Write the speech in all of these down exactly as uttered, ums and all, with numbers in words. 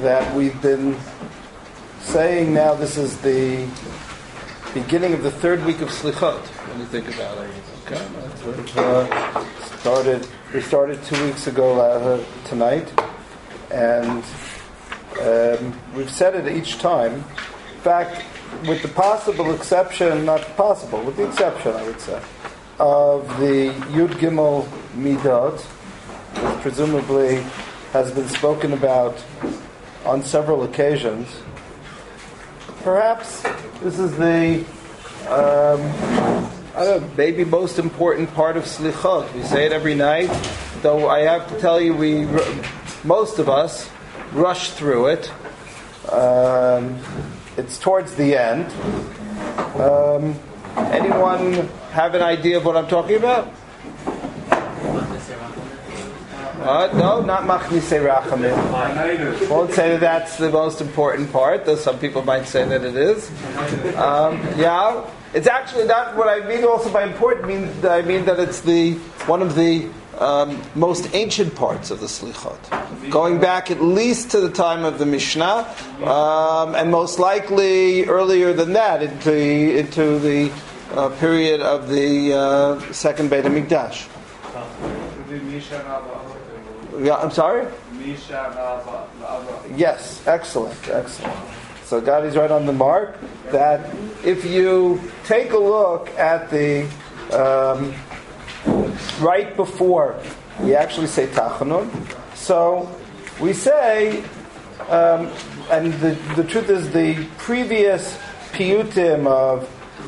that we've been saying now. This is the beginning of the third week of Slichot. When you think about it, okay, we've uh, started. We started two weeks ago uh, tonight, and um, we've said it each time. In fact, with the possible exception, not possible, with the exception, I would say, of the Yud Gimel Midot, which presumably has been spoken about on several occasions. Perhaps this is the um, I don't know, maybe most important part of Slichot. We say it every night, though I have to tell you, we most of us rush through it. Um, it's towards the end. Um, anyone have an idea of what I'm talking about? Uh, no, not Machnise Rachamim. Won't say that that's the most important part, though some people might say that it is. Um, yeah, it's actually not what I mean. Also, by important, mean I mean that it's the one of the um, most ancient parts of the Slichot, going back at least to the time of the Mishnah, um, and most likely earlier than that, into into the uh, period of the uh, second Beit HaMikdash. Yeah, I'm sorry? Yes, excellent, excellent. So God is right on the mark that if you take a look at the um, right before we actually say Tachanun, so we say, um, and the, the truth is the previous piyutim of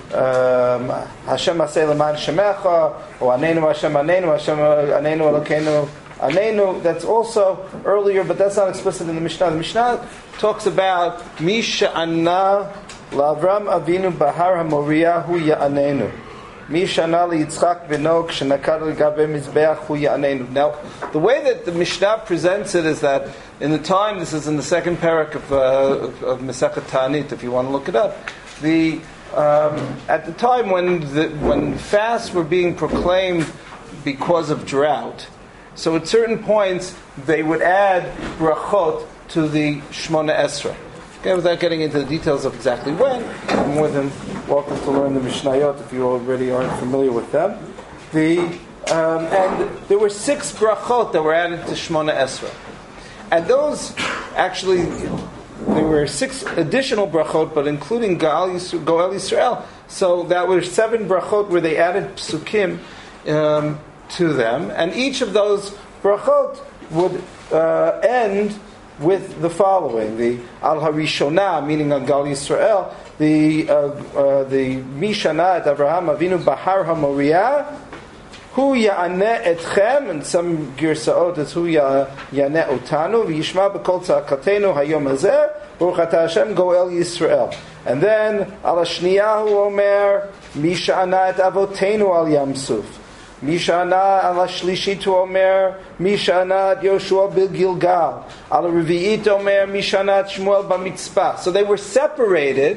um, Hashem Aseh Leman Shemecha, or Anenu Hashem Anenu, Hashem Anenu Elokeinu Anenu, that's also earlier, but that's not explicit in the Mishnah. The Mishnah talks about Misha Anna L'Avram Avinu Bahar HaMoriah Hu Ya'anenu. Misha Anna L'Yitzchak B'no K'shenakad L'Gabe Mizbeach Hu Ya'anenu. Now, the way that the Mishnah presents it is that in the time, this is in the second parak of, uh, of, of Masechet Ta'anit, if you want to look it up, the um, at the time when the, when fasts were being proclaimed because of drought, so at certain points, they would add brachot to the Shmona Esrei. Okay, without getting into the details of exactly when, you're more than welcome to learn the Mishnayot if you already aren't familiar with them. The um, and there were six brachot that were added to Shmona Esrei. And those, actually, there were six additional brachot, but including Goel Yisrael. So that were seven brachot where they added psukim um, to them, and each of those brachot would uh, end with the following: the Al Harishonah, meaning on Goel Yisrael, the uh, uh, the Mishana et Avraham Avinu Bahar HaMoriah, Hu Ya'aneh Etchem, and some girsaot is Hu Ya'aneh Otanu, V'yishma B'kol Tza'akatenu Hayom Hazeh, Baruch Atah Hashem Goel Yisrael. And then Al Hashniyahu Omer Mishana et Avotenu Al Yam Suf. Mishana ala Shlishit Omer Mishana Yoshua bil Gilgal ala Revi'it Omer Mishana Shmuel b'Mitzpah. So they were separated,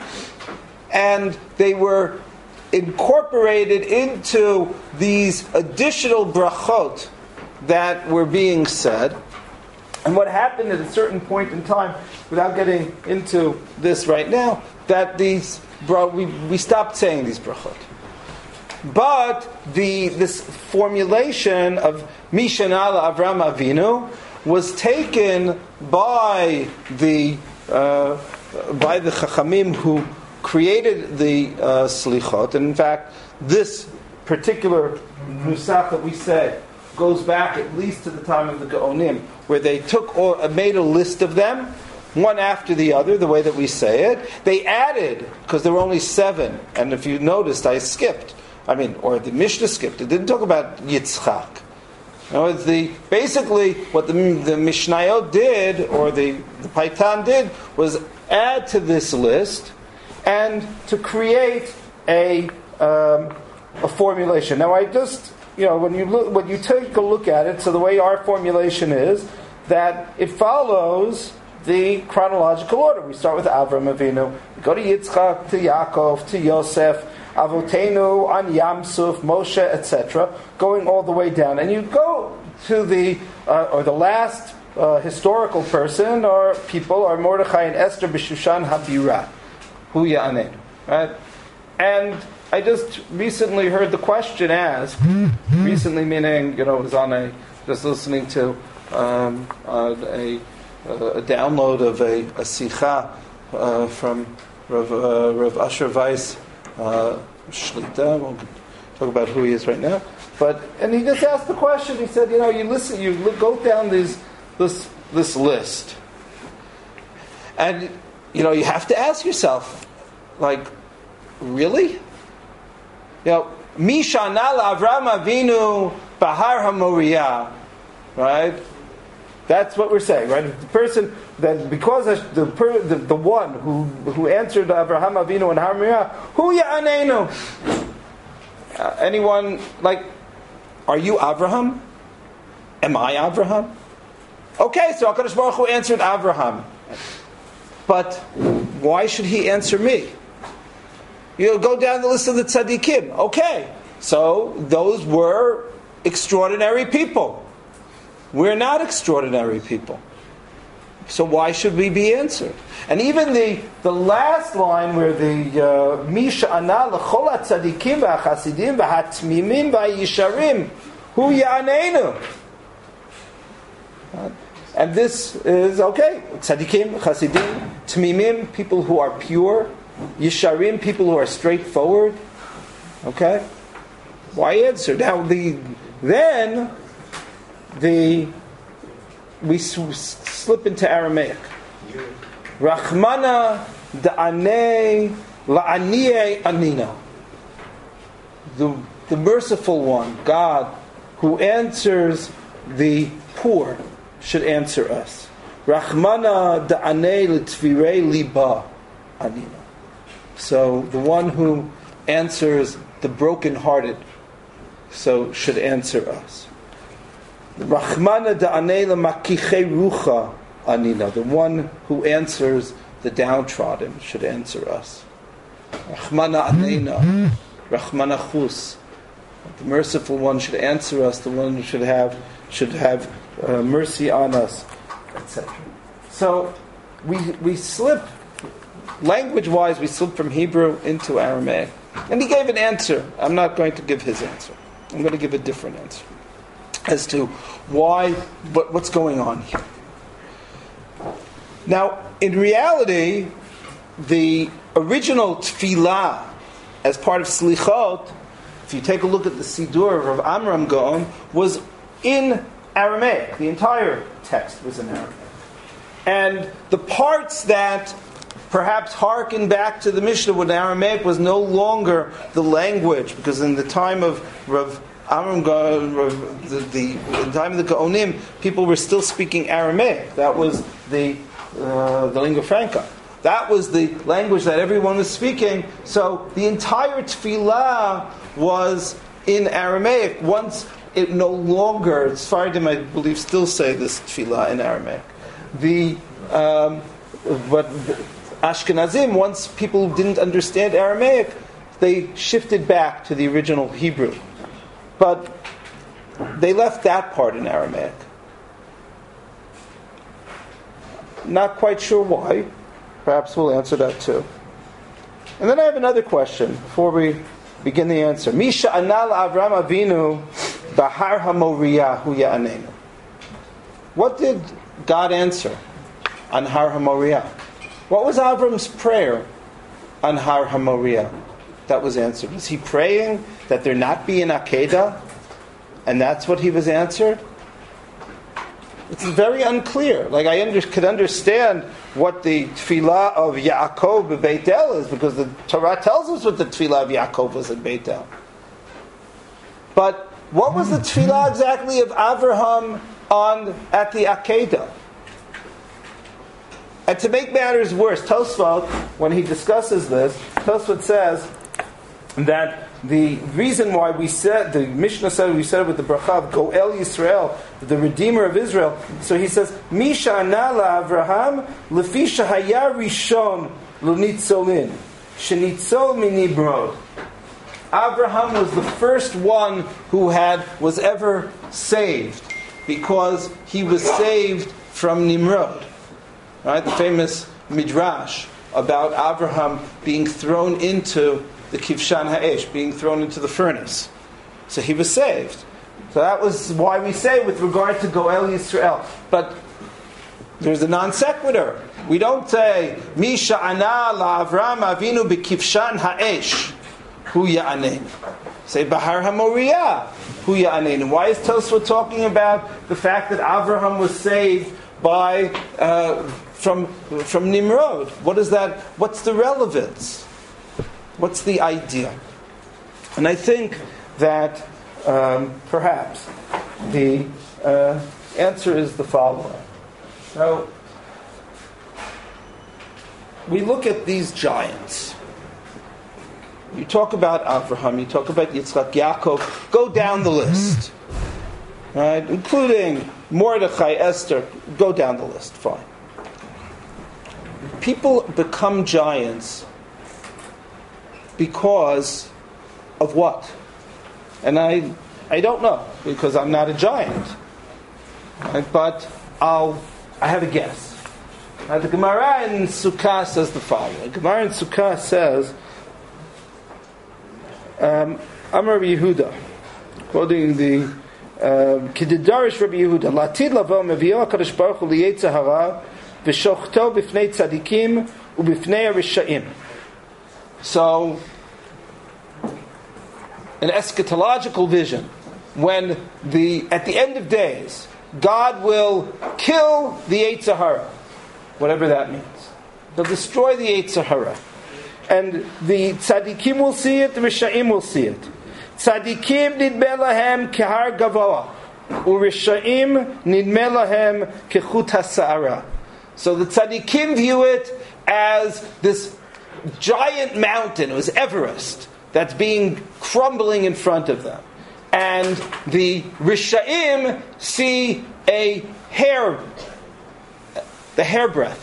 and they were incorporated into these additional brachot that were being said. And what happened at a certain point in time, without getting into this right now, that these we we stopped saying these brachot. But the this formulation of Mishanah Avram Avinu was taken by the uh, by the Chachamim who created the uh, Slichot. And in fact, this particular nusach that we said goes back at least to the time of the Gaonim, where they took or made a list of them, one after the other, the way that we say it. They added, because there were only seven, and if you noticed, I skipped. I mean, or the Mishnah skipped. It didn't talk about Yitzchak. You know, it's the basically what the the Mishnayot did, or the, the Paitan did, was add to this list and to create a um, a formulation. Now, I just you know when you look when you take a look at it, so the way our formulation is that it follows the chronological order. We start with Avram Avinu, we go to Yitzchak, to Yaakov, to Yosef, Avotenu, on Yam Suf, Moshe, et cetera, going all the way down. And you go to the, uh, or the last uh, historical person or people are Mordechai and Esther b'Shushan Habira. Hu ya'aneinu. Right? And I just recently heard the question asked, recently meaning, you know, I was on a, just listening to um, on a, a download of a, a Sikha uh, from Rav, uh, Rav Asher Weiss, uh, Shlita, we'll talk about who he is right now. But, and he just asked the question, he said, you know, you listen, you look, go down these, this, this list. And, you know, you have to ask yourself, like, really? You know, Misha Nala Avram Avinu Bahar HaMoriah, right? That's what we're saying, right? The person that because the per, the, the one who who answered Avraham Avinu and Har HaMoriah, Hu Ya'aneinu. Uh, anyone like? Are you Avraham? Am I Avraham? Okay, so HaKadosh Baruch Hu answered Avraham, but why should he answer me? You go down the list of the tzaddikim. Okay, so those were extraordinary people. We're not extraordinary people. So why should we be answered? And even the, the last line where the Misha Ana l'chol tzaddikim v'achasidim v'hatmimim v'yisharim hu ya'aneinu. And this is okay. Tzaddikim, chasidim, tmimim, people who are pure. Yisharim, people who are straightforward. Okay? Why answer? Now, the then the we s- slip into Aramaic. Rachmana da'anei la'aniye anina. The the merciful one, God, who answers the poor, should answer us. Rachmana da'anei l'tvirei liba anina. So the one who answers the brokenhearted, so should answer us. Rachmana da'anei l'makichei rucha anina. The one who answers the downtrodden should answer us. Rachmana aneina, Rachmana chus. The merciful one should answer us. The one who should have should have uh, mercy on us, et cetera. So we we slip. Language-wise, we slip from Hebrew into Aramaic. And he gave an answer. I'm not going to give his answer. I'm going to give a different answer as to why, what, what's going on here. Now, in reality, the original tefillah as part of Slichot, if you take a look at the Sidur of Amram Gaon, was in Aramaic. The entire text was in Aramaic. And the parts that perhaps harken back to the Mishnah when Aramaic was no longer the language, because in the time of Rav Amram Gaon, the, the, in the time of the Gaonim, people were still speaking Aramaic. That was the uh, the lingua franca. That was the language that everyone was speaking. So the entire tefillah was in Aramaic. Once it no longer, Sfardim, I believe, still say this tefillah in Aramaic. The um, but. Ashkenazim, once people didn't understand Aramaic, they shifted back to the original Hebrew. But they left that part in Aramaic. Not quite sure why. Perhaps we'll answer that too. And then I have another question before we begin the answer. Misha anal Avram Avinu Bahar HaMoriah Hu Ya'aneinu. What did God answer on Har HaMoriah? What was Avram's prayer on Har HaMoriah that was answered? Was he praying that there not be an Akedah? And that's what he was answered? It's very unclear. Like I under, could understand what the tefillah of Yaakov in Beit El is, because the Torah tells us what the tefillah of Yaakov was in Beit El. But what was the tefillah exactly of Avraham on at the Akedah? And to make matters worse, Tosfot, when he discusses this, Tosfot says that the reason why we said, the Mishnah said, we said it with the bracha of Goel Yisrael, the Redeemer of Israel. So he says, Misha Anala Avraham, Lefisha Haya Rishon Lunitzolin, Shenitzol Minibrod. Avraham was the first one who had was ever saved, because he was saved from Nimrod. Right? The famous Midrash about Avraham being thrown into the Kivshan Ha'esh, being thrown into the furnace. So he was saved. So that was why we say with regard to Goel Yisrael. But there's a non sequitur. We don't say Mi sha'ana la'Avram Avinu b'Kivshan Ha'esh Hu ya'anein. Say Bahar HaMoriah Hu ya'anein. Why is Tosfot talking about the fact that Avraham was saved by uh, from from Nimrod? What is that? What's the relevance? What's the idea? And I think that um, perhaps the uh, answer is the following. So we look at these giants. You talk about Avraham, you talk about Yitzchak, Yaakov, go down the list. Right? Including Mordechai, Esther, go down the list, fine. People become giants because of what? And I I don't know, because I'm not a giant. Right? But I'll I have a guess. Now, the Gemara in Sukkah says the following. The Gemara in Sukkah says, um, Amar Yehuda, quoting the Kididarish Rabbi Yehuda, Latid lavo mevi'o HaKadosh Baruch Hu liyetzer hara v'shochto b'fnei tzadikim u'b'fnei harisha'im. So, an eschatological vision, when the at the end of days, God will kill the Yetzer Hara, whatever that means. He'll destroy the Yetzer Hara. And the tzaddikim will see it, the Risha'im will see it. Tzaddikim nidme lahem kehar gavoa, u'Risha'im nidme lahem kechut ha'sa'ara. So the tzaddikim view it as this giant mountain, it was Everest, that's being crumbling in front of them. And the Risha'im see a hair, the hairbreadth.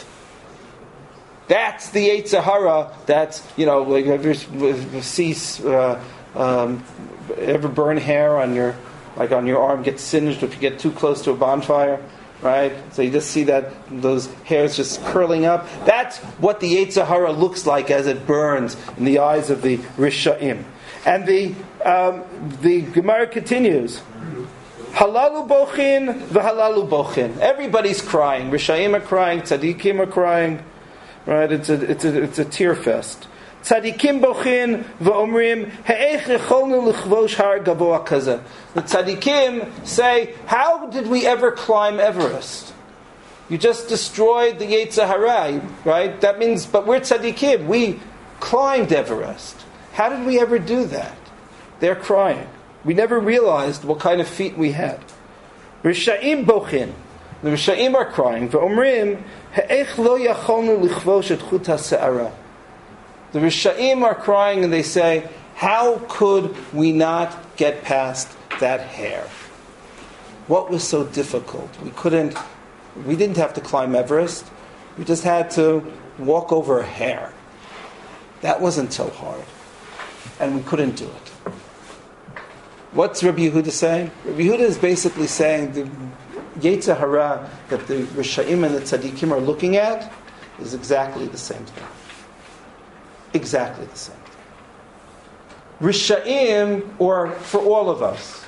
That's the Yetzer Hara. That's, you know, like, ever see, uh, um, ever burn hair on your, like on your arm, get singed if you get too close to a bonfire, right? So you just see that, those hairs just curling up. That's what the Yetzer Hara looks like as it burns in the eyes of the Risha'im. And the um, the Gemara continues, Halalu bochin v'halalu bochin. Everybody's crying. Rishayim are crying. Tzadikim are crying. Right? It's a it's a it's a tear fest. Tzadikim bochin v'omrim ha'ech yecholnu l'chvosh har gavoa kazeh. The tzadikim say, how did we ever climb Everest? You just destroyed the Yetzer Hara, right? That means, but we're tzadikim. We climbed Everest. How did we ever do that? They're crying. We never realized what kind of feet we had. Risha'im bochin. The Risha'im are crying. V'omrim, ha'ech lo yacholnu lichvosh et chut ha'se'ara. The Risha'im are crying and they say, how could we not get past that hair? What was so difficult? We couldn't, we didn't have to climb Everest. We just had to walk over a hair. That wasn't so hard. And we couldn't do it. What's Rabbi Yehuda saying? Rabbi Yehuda is basically saying the Yetzer Hara that the Risha'im and the Tzadikim are looking at is exactly the same thing. Exactly the same thing. Risha'im, or for all of us,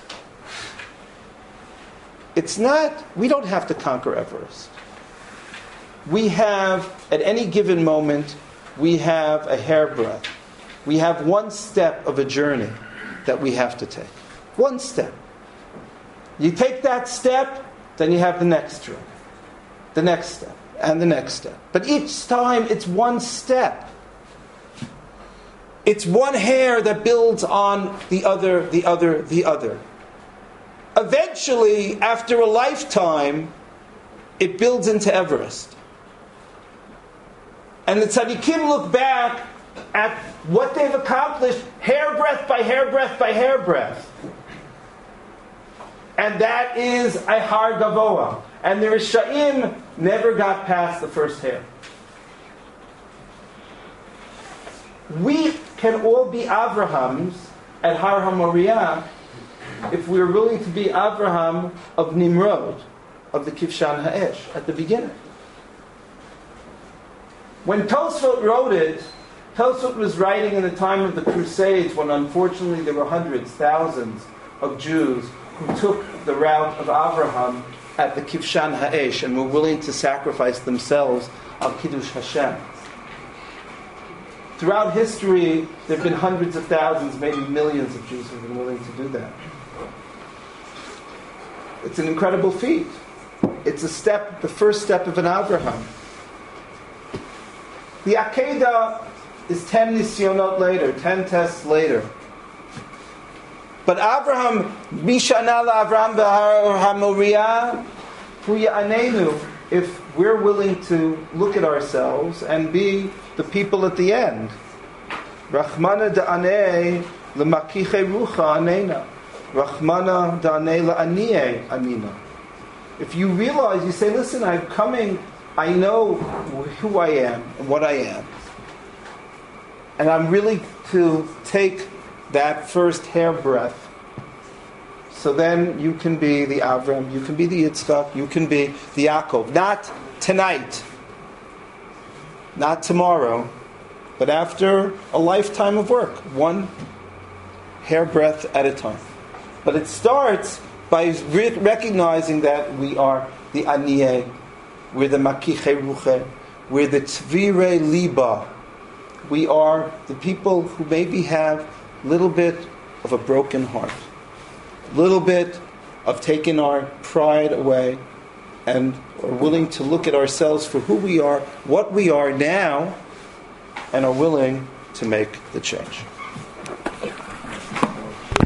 it's not, we don't have to conquer Everest. We have, at any given moment, we have a hairbreadth. We have one step of a journey that we have to take. One step. You take that step, then you have the next journey. The next step, and the next step. But each time, it's one step. It's one hair that builds on the other, the other, the other. Eventually, after a lifetime, it builds into Everest. And the tzaddikim look back at what they've accomplished, hairbreadth by hairbreadth by hairbreadth. And that is a har gavoa. And the Risha'im never got past the first hair. We can all be Avrahams at Har HaMoriah if we're willing to be Avraham of Nimrod, of the Kivshan Ha'esh at the beginning. When Tosfot wrote it, Tosfot was writing in the time of the Crusades, when unfortunately there were hundreds, thousands of Jews who took the route of Abraham at the Kivshan Ha'esh and were willing to sacrifice themselves al Kiddush Hashem. Throughout history, there have been hundreds of thousands, maybe millions of Jews who have been willing to do that. It's an incredible feat. It's a step, the first step of an Abraham. The Akedah is ten nisyonot later, ten tests later. But Abraham, Mishana Avraham Hamoriah, Anenu, if we're willing to look at ourselves and be the people at the end. Rachmana da'anei l'makiche rucha anena. Rachmana da'anei la'aniye anina. If you realize, you say, listen, I'm coming, I know who I am and what I am. And I'm really to take that first hairbreadth. So then you can be the Avram, you can be the Yitzchak, you can be the Yaakov. Not tonight, not tomorrow, but after a lifetime of work, one hairbreadth at a time. But it starts by re- recognizing that we are the Aniyeh, we're the Makiche Ruche, we're the Tvire Liba. We are the people who maybe have a little bit of a broken heart, a little bit of taking our pride away, and are willing to look at ourselves for who we are, what we are now, and are willing to make the change.